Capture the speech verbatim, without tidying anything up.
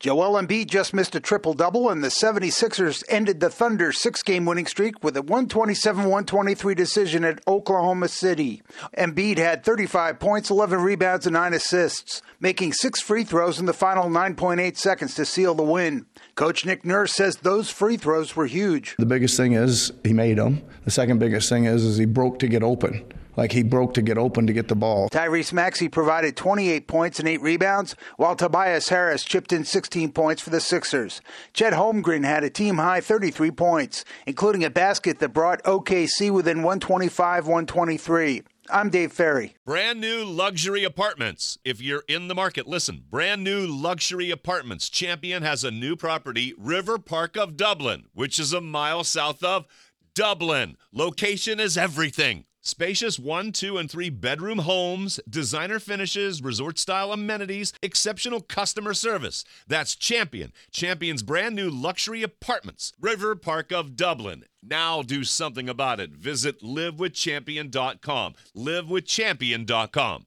Joel Embiid just missed a triple-double, and the seventy-sixers ended the Thunder's six-game winning streak with a one twenty-seven one twenty-three decision at Oklahoma City. Embiid had thirty-five points, eleven rebounds, and nine assists, making six free throws in the final nine point eight seconds to seal the win. Coach Nick Nurse says those free throws were huge. The biggest thing is he made them. The second biggest thing is, is he broke to get open. Like he broke to get open to get the ball. Tyrese Maxey provided twenty-eight points and eight rebounds, while Tobias Harris chipped in sixteen points for the Sixers. Chet Holmgren had a team-high thirty-three points, including a basket that brought O K C within one twenty-five one twenty-three. I'm Dave Ferry. Brand new luxury apartments. If you're in the market, listen. Brand new luxury apartments. Champion has a new property, River Park of Dublin, which is a mile south of Dublin. Location is everything. Spacious one, two, and three bedroom homes, designer finishes, resort-style amenities, exceptional customer service. That's Champion. Champion's brand new luxury apartments. River Park of Dublin. Now do something about it. Visit live with champion dot com. live with champion dot com.